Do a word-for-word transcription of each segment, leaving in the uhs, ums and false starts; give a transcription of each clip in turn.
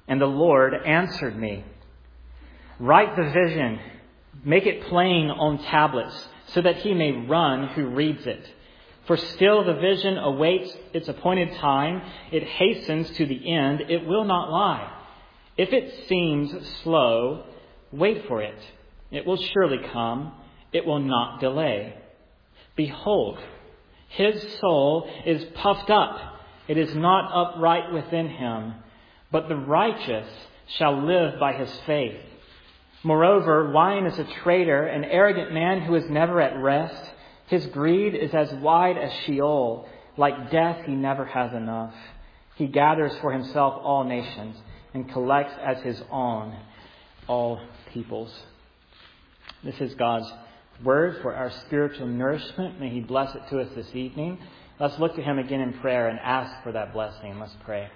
And the Lord answered me, write the vision, make it plain on tablets, so that he may run who reads it. For still the vision awaits its appointed time. It hastens to the end. It will not lie. If it seems slow, wait for it. It will surely come. It will not delay. Behold, his soul is puffed up. It is not upright within him. But the righteous shall live by his faith. Moreover, wine is a traitor, an arrogant man who is never at rest. His greed is as wide as Sheol. Like death, he never has enough. He gathers for himself all nations and collects as his own all peoples. This is God's word for our spiritual nourishment. May he bless it to us this evening. Let's look to him again in prayer and ask for that blessing. Let's pray.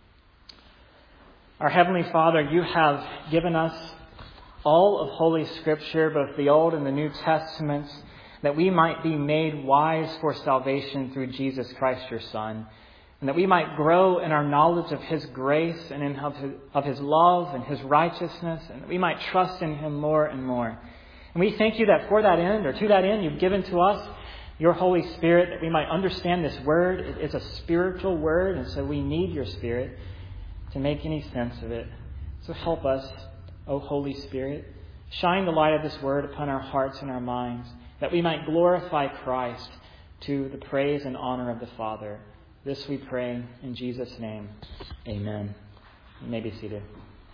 Our Heavenly Father, you have given us all of Holy Scripture, both the Old and the New Testaments, that we might be made wise for salvation through Jesus Christ, your Son, and that we might grow in our knowledge of his grace and in of his, of his love and his righteousness, and that we might trust in him more and more. And we thank you that for that end, or to that end, you've given to us your Holy Spirit, that we might understand this word. It is a spiritual word, and so we need your Spirit to make any sense of it. So help us, O Holy Spirit. Shine the light of this word upon our hearts and our minds, that we might glorify Christ to the praise and honor of the Father. This we pray in Jesus' name. Amen. You may be seated.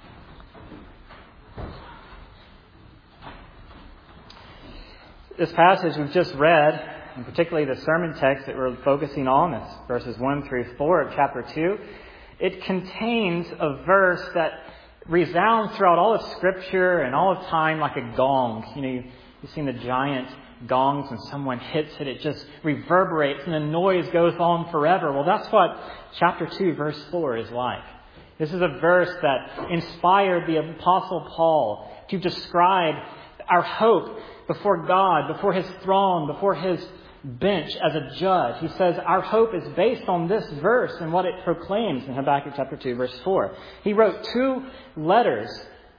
This passage we've just read, and particularly the sermon text that we're focusing on, is verses one through four of chapter two. It contains a verse that resounds throughout all of Scripture and all of time like a gong. You know, you've seen the giant gongs when someone hits it, it just reverberates and the noise goes on forever. Well, that's what chapter two, verse four is like. This is a verse that inspired the Apostle Paul to describe our hope before God, before his throne, before his bench as a judge. He says our hope is based on this verse and what it proclaims in Habakkuk chapter two, verse four. He wrote two letters.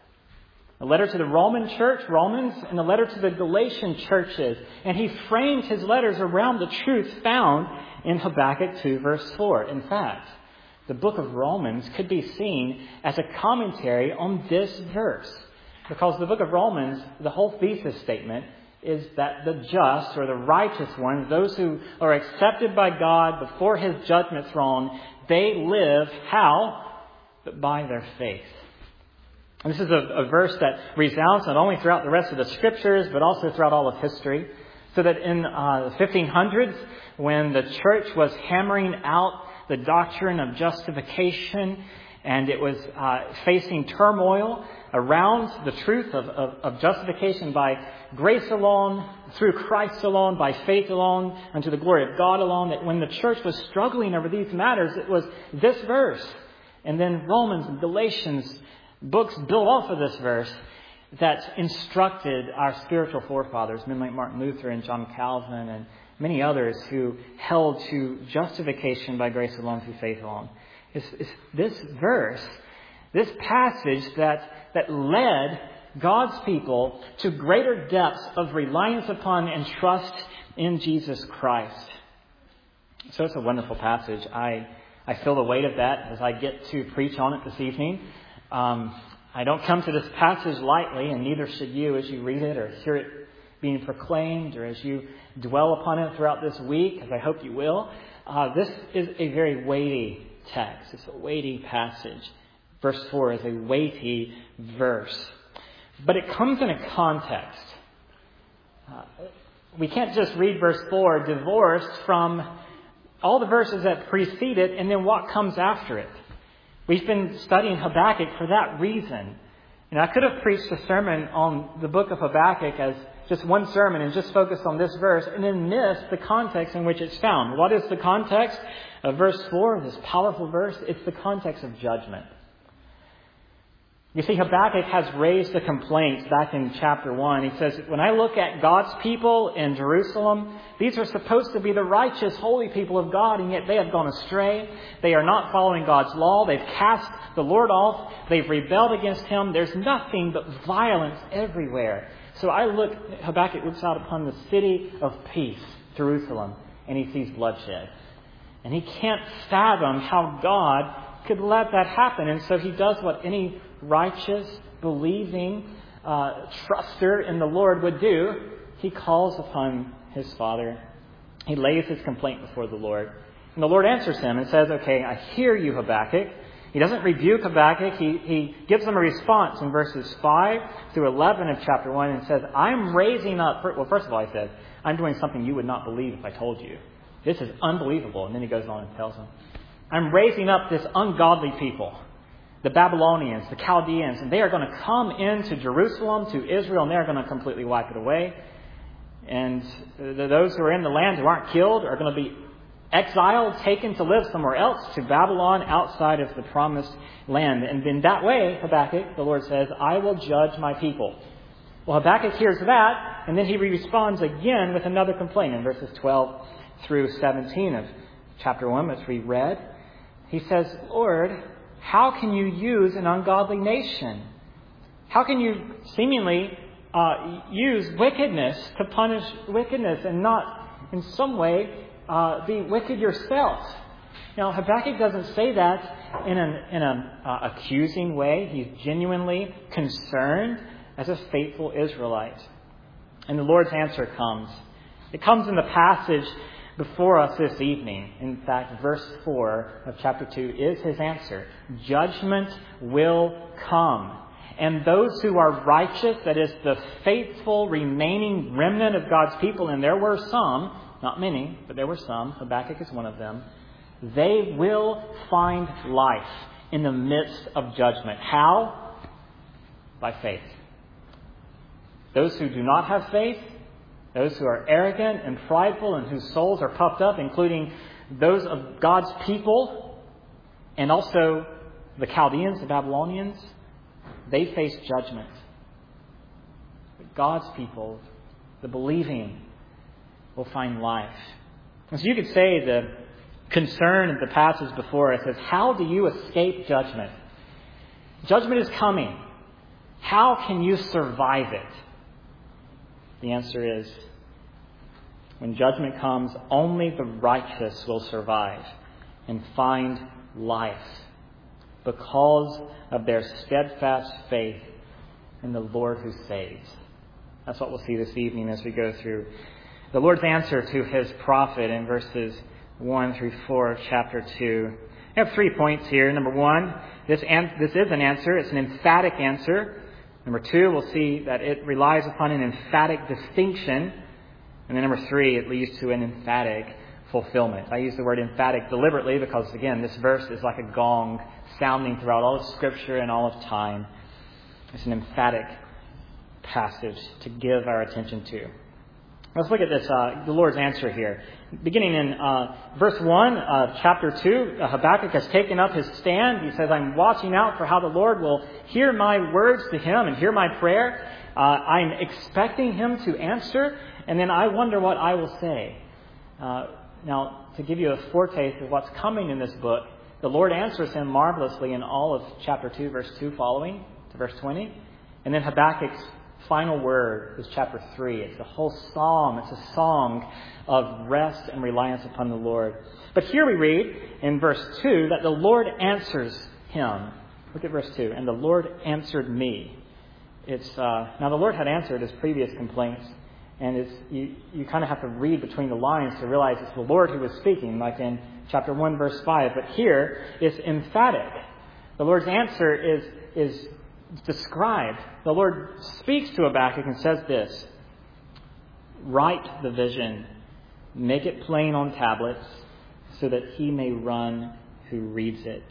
A letter to the Roman church, Romans, and a letter to the Galatian churches. And he framed his letters around the truth found in Habakkuk two, verse four. In fact, the book of Romans could be seen as a commentary on this verse. Because the book of Romans, the whole thesis statement is that the just, or the righteous ones, those who are accepted by God before his judgment throne, they live how? But by their faith. And this is a, a verse that resounds not only throughout the rest of the Scriptures, but also throughout all of history. So that in uh, the fifteen hundreds, when the church was hammering out the doctrine of justification, and it was uh, facing turmoil around the truth of, of, of justification by grace alone, through Christ alone, by faith alone, unto the glory of God alone, that when the church was struggling over these matters, it was this verse. And then Romans and Galatians books built off of this verse that instructed our spiritual forefathers, men like Martin Luther and John Calvin and many others who held to justification by grace alone through faith alone. It's, it's this verse, this passage that, that led God's people to greater depths of reliance upon and trust in Jesus Christ. So it's a wonderful passage. I, I feel the weight of that as I get to preach on it this evening. Um, I don't come to this passage lightly, and neither should you as you read it or hear it being proclaimed or as you dwell upon it throughout this week, as I hope you will. Uh, this is a very weighty text. It's a weighty passage. Verse four is a weighty verse. But it comes in a context. Uh, we can't just read verse four divorced from all the verses that precede it and then what comes after it. We've been studying Habakkuk for that reason. And I could have preached a sermon on the book of Habakkuk as just one sermon and just focused on this verse and then missed the context in which it's found. What is the context of verse four, this powerful verse? It's the context of judgment. You see, Habakkuk has raised the complaints back in chapter one. He says, when I look at God's people in Jerusalem, these are supposed to be the righteous, holy people of God, and yet they have gone astray. They are not following God's law. They've cast the Lord off. They've rebelled against Him. There's nothing but violence everywhere. So I look, Habakkuk looks out upon the city of peace, Jerusalem, and he sees bloodshed. And he can't fathom how God could let that happen. And so he does what any righteous, believing, uh, truster in the Lord would do. He calls upon his Father. He lays his complaint before the Lord. And the Lord answers him and says, okay, I hear you, Habakkuk. He doesn't rebuke Habakkuk. He, he gives him a response in verses five through eleven of chapter one and says, I'm raising up... Well, first of all, he says, I'm doing something you would not believe if I told you. This is unbelievable. And then he goes on and tells him, I'm raising up this ungodly people, the Babylonians, the Chaldeans, and they are going to come into Jerusalem, to Israel, and they're going to completely wipe it away. And those who are in the land who aren't killed are going to be exiled, taken to live somewhere else, to Babylon, outside of the promised land. And in that way, Habakkuk, the Lord says, I will judge my people. Well, Habakkuk hears that, and then he responds again with another complaint in verses twelve through seventeen of chapter one, which we read. He says, Lord, how can you use an ungodly nation? How can you seemingly uh, use wickedness to punish wickedness and not in some way uh, be wicked yourself? Now, Habakkuk doesn't say that in an in an uh, accusing way. He's genuinely concerned as a faithful Israelite. And the Lord's answer comes. It comes in the passage before us this evening. In fact, verse four of chapter two is his answer. Judgment will come. And those who are righteous, that is the faithful remaining remnant of God's people, and there were some, not many, but there were some, Habakkuk is one of them, they will find life in the midst of judgment. How? By faith. Those who do not have faith, those who are arrogant and prideful and whose souls are puffed up, including those of God's people and also the Chaldeans, the Babylonians, they face judgment. But God's people, the believing, will find life. And so you could say the concern of the passage before us is, how do you escape judgment? Judgment is coming. How can you survive it? The answer is, when judgment comes, only the righteous will survive and find life because of their steadfast faith in the Lord who saves. That's what we'll see this evening as we go through the Lord's answer to his prophet in verses one through four of chapter two. I have three points here. Number one, this, an- this is an answer. It's an emphatic answer. Number two, we'll see that it relies upon an emphatic distinction. And then number three, it leads to an emphatic fulfillment. I use the word emphatic deliberately because, again, this verse is like a gong sounding throughout all of Scripture and all of time. It's an emphatic passage to give our attention to. Let's look at this, uh, the Lord's answer here. Beginning in uh, verse one of chapter two, uh, Habakkuk has taken up his stand. He says, I'm watching out for how the Lord will hear my words to him and hear my prayer. Uh, I'm expecting him to answer, and then I wonder what I will say. Uh, now, to give you a foretaste of what's coming in this book, the Lord answers him marvelously in all of chapter two, verse two following to verse twenty. And then Habakkuk's final word is chapter three. It's a whole psalm. It's a song of rest and reliance upon the Lord. But here we read in verse two that the Lord answers him. Look at verse two. And the Lord answered me. It's uh, now the Lord had answered his previous complaints. And it's, you, you kind of have to read between the lines to realize it's the Lord who was speaking, like in chapter one, verse five. But here it's emphatic. The Lord's answer is is described. The Lord speaks to Habakkuk and says this: write the vision, make it plain on tablets, so that he may run who reads it.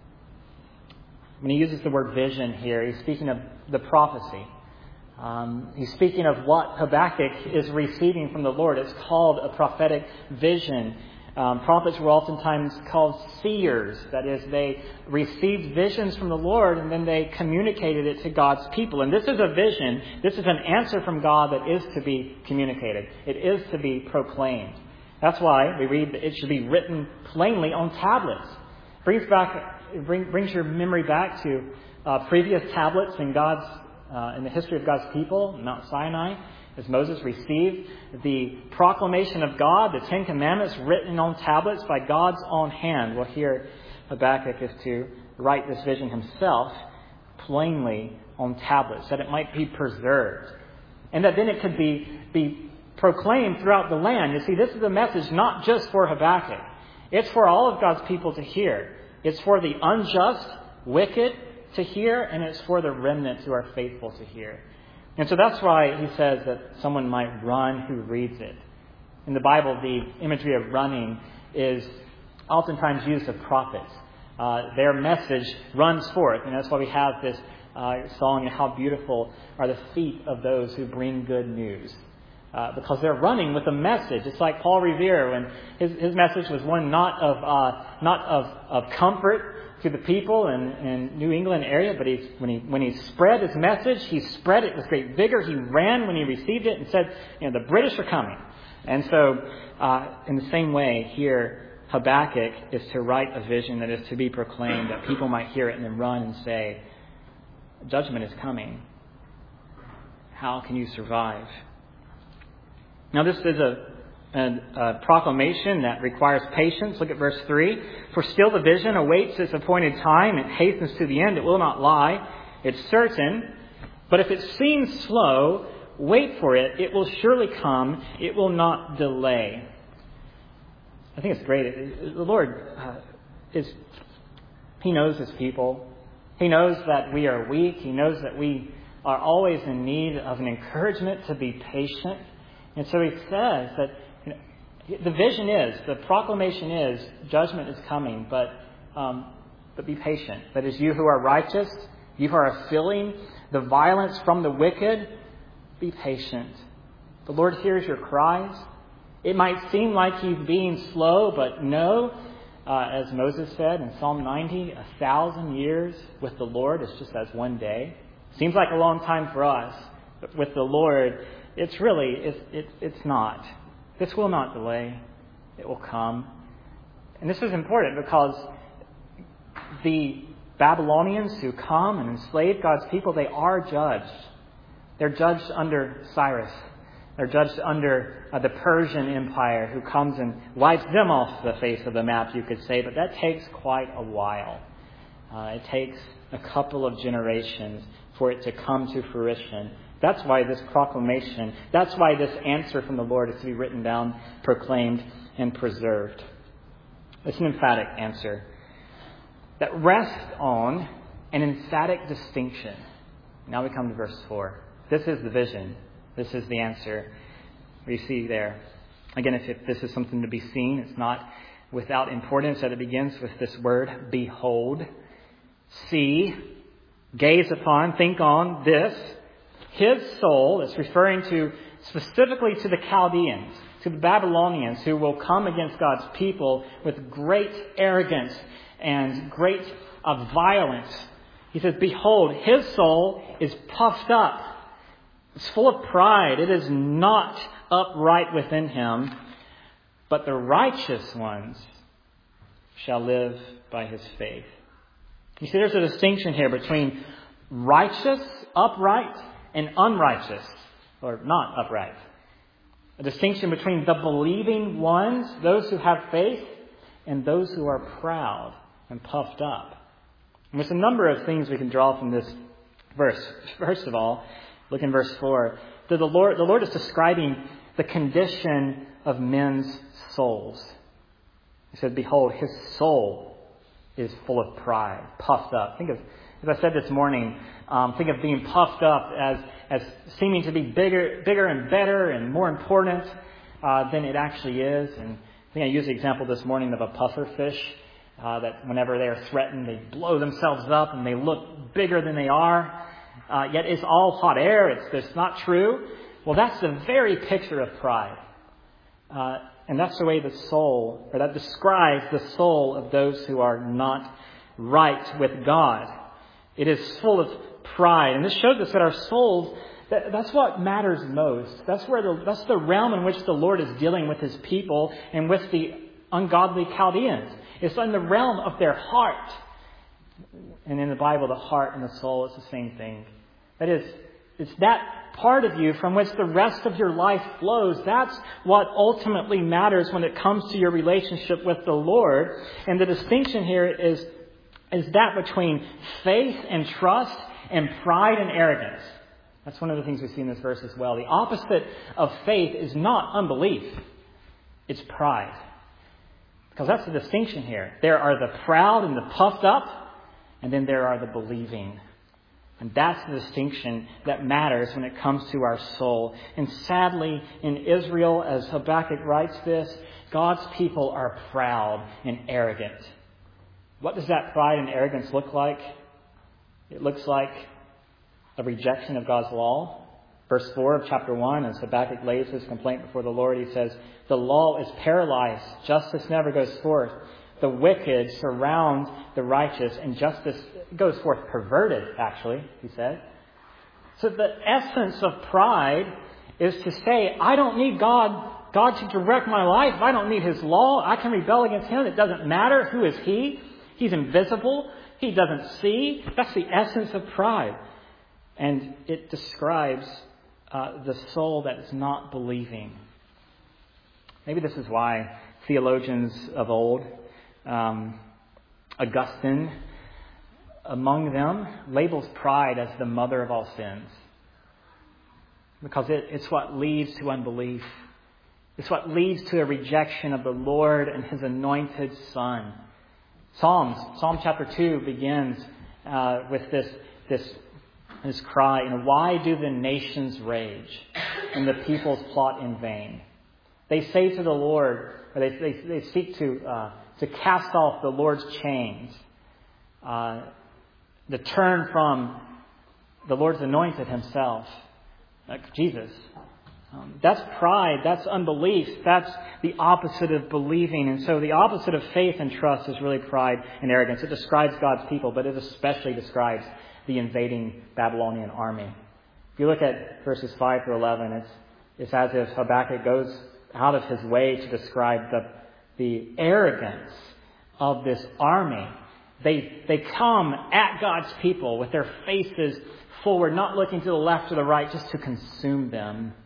When he uses the word vision here, he's speaking of the prophecy. Um, he's speaking of what Habakkuk is receiving from the Lord. It's called a prophetic vision. Um, prophets were oftentimes called seers. That is, they received visions from the Lord and then they communicated it to God's people. And this is a vision. This is an answer from God that is to be communicated. It is to be proclaimed. That's why we read that it should be written plainly on tablets. Brings back, it bring, brings your memory back to uh, previous tablets in God's uh, in the history of God's people, Mount Sinai. As Moses received the proclamation of God, the Ten Commandments written on tablets by God's own hand. Well, here Habakkuk is to write this vision himself plainly on tablets, that it might be preserved. And that then it could be, be proclaimed throughout the land. You see, this is a message not just for Habakkuk. It's for all of God's people to hear. It's for the unjust, wicked to hear, and it's for the remnant who are faithful to hear. And so that's why he says that someone might run who reads it. In the Bible, the imagery of running is oftentimes used of prophets. Uh, their message runs forth. And that's why we have this uh, song, How Beautiful Are the Feet of Those Who Bring Good News. Uh, because they're running with a message. It's like Paul Revere, when his, his message was one not of uh, not of, of comfort to the people in, in New England area, but he's, when he when he spread his message, he spread it with great vigor. He ran when he received it and said, you know, the British are coming. And so, uh, in the same way, here Habakkuk is to write a vision that is to be proclaimed, that people might hear it and then run and say, judgment is coming. How can you survive? Now, this is a And a proclamation that requires patience. Look at verse three. For still the vision awaits its appointed time. It hastens to the end. It will not lie. It's certain. But if it seems slow, wait for it. It will surely come. It will not delay. I think it's great. The Lord uh, is, He knows His people. He knows that we are weak. He knows that we are always in need of an encouragement to be patient. And so He says that the vision is, the proclamation is, judgment is coming, but um, but be patient. That is, you who are righteous, you who are feeling the violence from the wicked, be patient. The Lord hears your cries. It might seem like He's being slow, but no. Uh, as Moses said in Psalm ninety, a thousand years with the Lord is just as one day. Seems like a long time for us, but with the Lord, it's really, it's, it, it's not. This will not delay. It will come. And this is important because the Babylonians who come and enslave God's people, they are judged. They're judged under Cyrus. They're judged under uh, the Persian Empire, who comes and wipes them off the face of the map, you could say. But that takes quite a while. Uh, it takes a couple of generations for it to come to fruition. That's why this proclamation, that's why this answer from the Lord is to be written down, proclaimed, and preserved. It's an emphatic answer that rests on an emphatic distinction. Now we come to verse four. This is the vision. This is the answer we see there. Again, if, if this is something to be seen, it's not without importance that it begins with this word, behold, see, gaze upon, think on this. His soul is referring to specifically to the Chaldeans, to the Babylonians, who will come against God's people with great arrogance and great uh, violence. He says, behold, his soul is puffed up. It's full of pride. It is not upright within him. But the righteous ones shall live by his faith. You see, there's a distinction here between righteous, upright, and unrighteous, or not upright. A distinction between the believing ones, those who have faith, and those who are proud and puffed up. And there's a number of things we can draw from this verse. First of all, look in verse four. The Lord, the Lord is describing the condition of men's souls. He said, behold, his soul is full of pride, puffed up. Think of, as I said this morning, um, think of being puffed up as as seeming to be bigger, bigger and better and more important uh, than it actually is. And I think I used the example this morning of a puffer fish uh, that whenever they are threatened, they blow themselves up and they look bigger than they are. Uh, yet it's all hot air. It's, it's not true. Well, that's the very picture of pride. Uh, and that's the way the soul, or that describes the soul of those who are not right with God. It is full of pride. And this shows us that our souls, that, that's what matters most. That's where the, that's the realm in which the Lord is dealing with his people and with the ungodly Chaldeans. It's in the realm of their heart. And in the Bible, the heart and the soul is the same thing. That is, it's that part of you from which the rest of your life flows. That's what ultimately matters when it comes to your relationship with the Lord. And the distinction here is, is that between faith and trust and pride and arrogance. That's one of the things we see in this verse as well. The opposite of faith is not unbelief. It's pride. Because that's the distinction here. There are the proud and the puffed up, and then there are the believing. And that's the distinction that matters when it comes to our soul. And sadly, in Israel, as Habakkuk writes this, God's people are proud and arrogant. What does that pride and arrogance look like? It looks like a rejection of God's law. Verse four of chapter one, as Habakkuk lays his complaint before the Lord, he says, the law is paralyzed. Justice never goes forth. The wicked surround the righteous, and justice goes forth perverted, actually, he said. So the essence of pride is to say, I don't need God, God to direct my life. I don't need his law. I can rebel against him. It doesn't matter. Who is he? He's invisible. He doesn't see. That's the essence of pride. And it describes uh, the soul that is not believing. Maybe this is why theologians of old, um, Augustine, among them, labels pride as the mother of all sins. Because it, it's what leads to unbelief. It's what leads to a rejection of the Lord and his anointed Son. Psalms, Psalm chapter two begins uh, with this, this, this cry, and why do the nations rage and the peoples plot in vain? They say to the Lord, or they, they, they seek to, uh, to cast off the Lord's chains, uh, to turn from the Lord's anointed himself, like Jesus. Um, that's pride. That's unbelief. That's the opposite of believing. And so the opposite of faith and trust is really pride and arrogance. It describes God's people, but it especially describes the invading Babylonian army. If you look at verses five through eleven, it's, it's as if Habakkuk goes out of his way to describe the, the arrogance of this army. They, they come at God's people with their faces forward, not looking to the left or the right, just to consume them.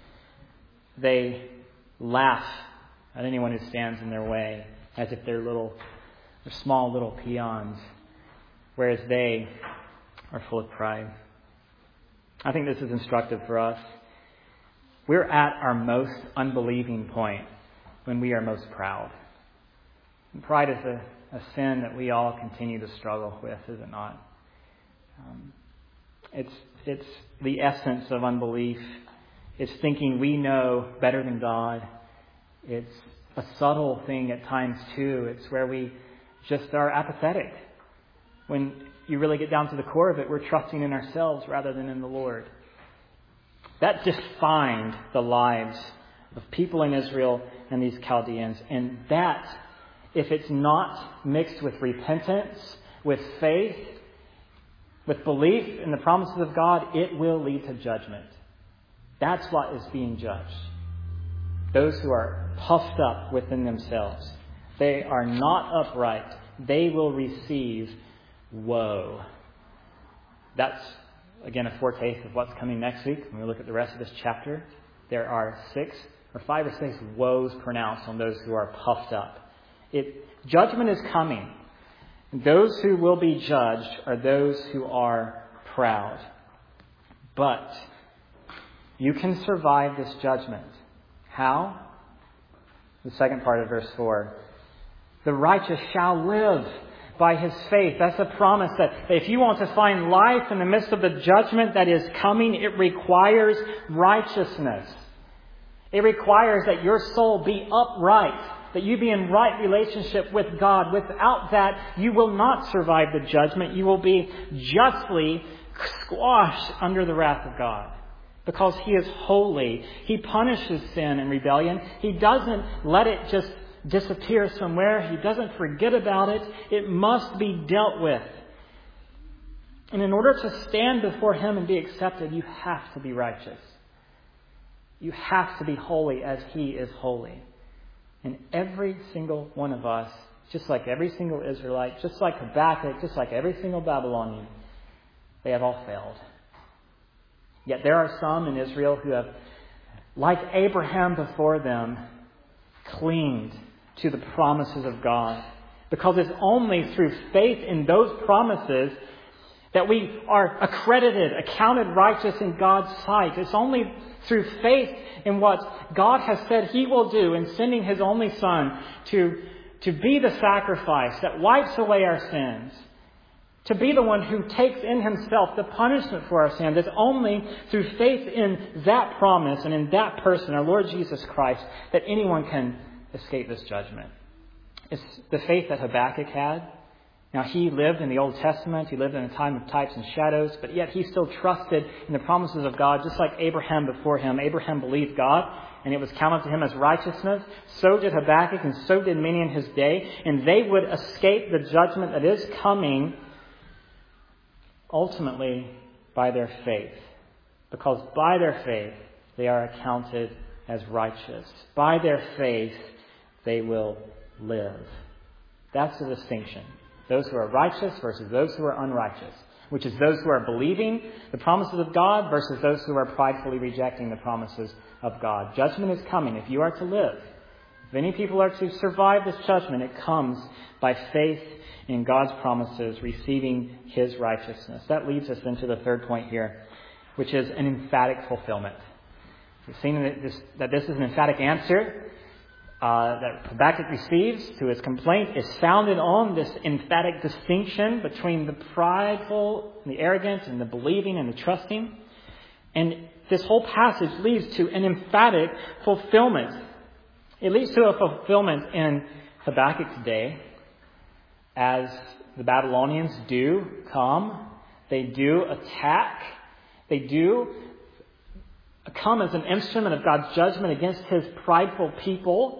They laugh at anyone who stands in their way as if they're little, they're small little peons, whereas they are full of pride. I think this is instructive for us. We're at our most unbelieving point when we are most proud. And pride is a, a sin that we all continue to struggle with, is it not? Um, it's it's the essence of unbelief. It's thinking we know better than God. It's a subtle thing at times too. It's where we just are apathetic. When you really get down to the core of it, we're trusting in ourselves rather than in the Lord. That defined the lives of people in Israel and these Chaldeans. And that, if it's not mixed with repentance, with faith, with belief in the promises of God, it will lead to judgment. That's what is being judged. Those who are puffed up within themselves. They are not upright. They will receive woe. That's, again, a foretaste of what's coming next week. When we look at the rest of this chapter, there are six or five or six woes pronounced on those who are puffed up. It, judgment is coming. Those who will be judged are those who are proud. But you can survive this judgment. How? The second part of verse four. The righteous shall live by his faith. That's a promise that if you want to find life in the midst of the judgment that is coming, it requires righteousness. It requires that your soul be upright, that you be in right relationship with God. Without that, you will not survive the judgment. You will be justly squashed under the wrath of God. because He is holy. He punishes sin and rebellion. He doesn't let it just disappear somewhere. He doesn't forget about it. It must be dealt with. And in order to stand before Him and be accepted, you have to be righteous. You have to be holy as He is holy. And every single one of us, just like every single Israelite, just like Habakkuk, just like every single Babylonian, they have all failed. Yet there are some in Israel who have, like Abraham before them, clinged to the promises of God. Because it's only through faith in those promises that we are accredited, accounted righteous in God's sight. It's only through faith in what God has said He will do in sending His only Son to, to be the sacrifice that wipes away our sins, to be the one who takes in Himself the punishment for our sins. It's only through faith in that promise and in that person, our Lord Jesus Christ, that anyone can escape this judgment. It's the faith that Habakkuk had. Now, he lived in the Old Testament. He lived in a time of types and shadows, but yet he still trusted in the promises of God, just like Abraham before him. Abraham believed God, and it was counted to him as righteousness. So did Habakkuk, and so did many in his day. And they would escape the judgment that is coming ultimately by their faith. Because by their faith, they are accounted as righteous. By their faith, they will live. That's the distinction. Those who are righteous versus those who are unrighteous, which is those who are believing the promises of God versus those who are pridefully rejecting the promises of God. Judgment is coming if you are to live. If any people are to survive this judgment, it comes by faith in God's promises, receiving His righteousness. That leads us into the third point here, which is an emphatic fulfillment. We've seen that this, that this is an emphatic answer Uh, that Habakkuk receives to his complaint is founded on this emphatic distinction between the prideful, the arrogant, and the believing and the trusting. And this whole passage leads to an emphatic fulfillment. It leads to a fulfillment in Habakkuk's day as the Babylonians do come. They do attack. They do come as an instrument of God's judgment against His prideful people.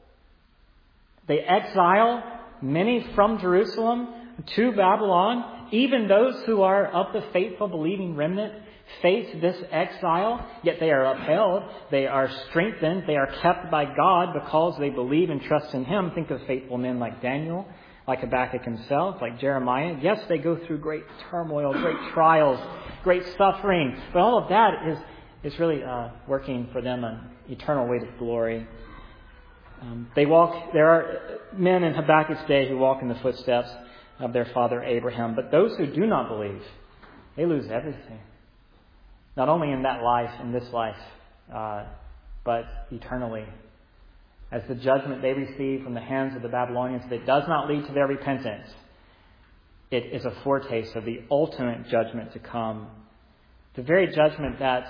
They exile many from Jerusalem to Babylon. Even those who are of the faithful believing remnant face this exile, yet they are upheld. They are strengthened. They are kept by God because they believe and trust in Him. Think of faithful men like Daniel, like Habakkuk himself, like Jeremiah. Yes, they go through great turmoil, great trials, great suffering. But all of that is, is really uh, working for them an eternal weight of glory. Um, they walk. There are men in Habakkuk's day who walk in the footsteps of their father Abraham. But those who do not believe, they lose everything. Not only in that life, in this life, uh, but eternally. As the judgment they receive from the hands of the Babylonians, if it does not lead to their repentance, it is a foretaste of the ultimate judgment to come. The very judgment that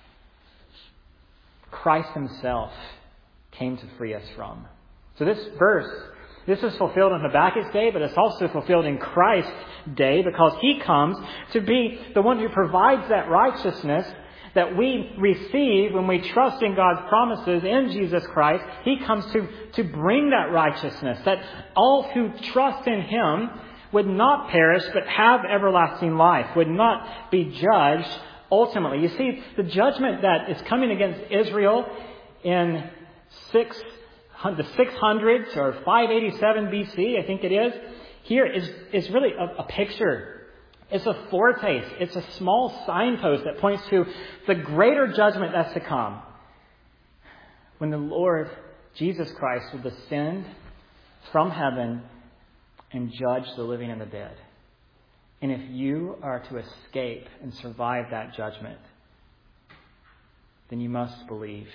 Christ Himself came to free us from. So this verse, this is fulfilled in Habakkuk's day, but it's also fulfilled in Christ's day because He comes to be the one who provides that righteousness that we receive when we trust in God's promises in Jesus Christ. He comes to, to bring that righteousness, that all who trust in Him would not perish but have everlasting life, would not be judged ultimately. You see, the judgment that is coming against Israel in Six, the six hundreds or five eighty-seven B C, I think it is, here is, is really a, a picture. It's a foretaste. It's a small signpost that points to the greater judgment that's to come. When the Lord Jesus Christ will descend from heaven and judge the living and the dead. And if you are to escape and survive that judgment, then you must believe.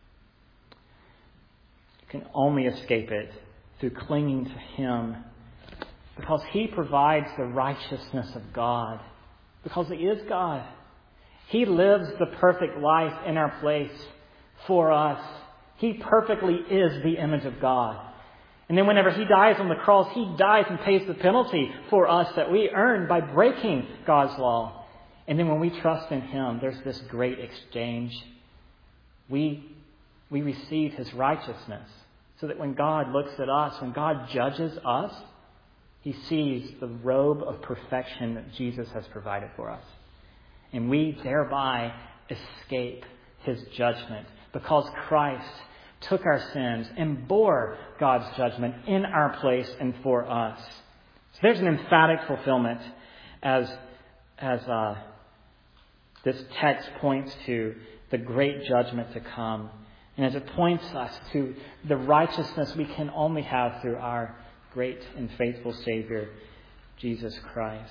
Can only escape it through clinging to Him, because He provides the righteousness of God, because He is God. He lives the perfect life in our place for us. He perfectly is the image of God. And then whenever He dies on the cross, He dies and pays the penalty for us that we earn by breaking God's law. And then when we trust in Him, there's this great exchange. We, we receive His righteousness so that when God looks at us, when God judges us, He sees the robe of perfection that Jesus has provided for us. And we thereby escape His judgment because Christ took our sins and bore God's judgment in our place and for us. So there's an emphatic fulfillment as, as uh, this text points to the great judgment to come. And as it points us to the righteousness we can only have through our great and faithful Savior, Jesus Christ.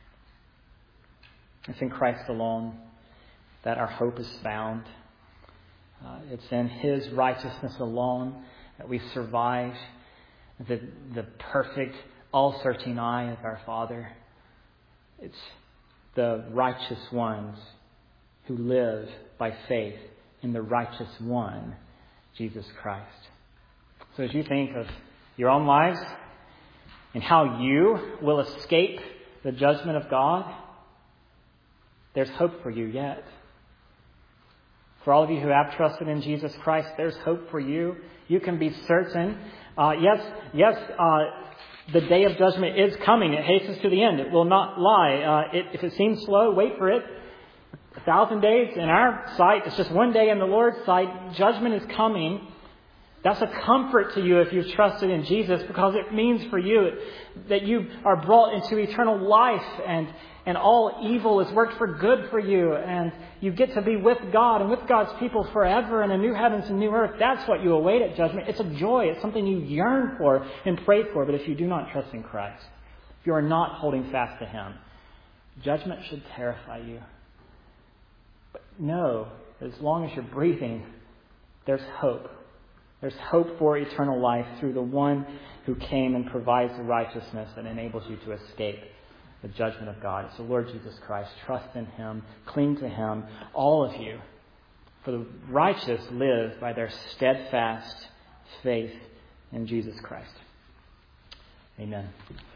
It's in Christ alone that our hope is found. Uh, it's in His righteousness alone that we survive the, the perfect, all-searching eye of our Father. It's the righteous ones who live by faith in the righteous one, Jesus Christ. So as you think of your own lives and how you will escape the judgment of God, there's hope for you yet. For all of you who have trusted in Jesus Christ, there's hope for you. You can be certain. Uh, yes, yes, uh, the day of judgment is coming. It hastens to the end. It will not lie. Uh, it, if it seems slow, wait for it. A thousand days in our sight, it's just one day in the Lord's sight. Judgment is coming. That's a comfort to you if you've trusted in Jesus, because it means for you that you are brought into eternal life and, and all evil is worked for good for you, and you get to be with God and with God's people forever in a new heavens and new earth. That's what you await at judgment. It's a joy. It's something you yearn for and pray for. But if you do not trust in Christ, if you are not holding fast to Him, judgment should terrify you. But know, as long as you're breathing, there's hope. There's hope for eternal life through the one who came and provides the righteousness that enables you to escape the judgment of God. It's the Lord Jesus Christ. Trust in Him. Cling to Him. All of you. For the righteous live by their steadfast faith in Jesus Christ. Amen.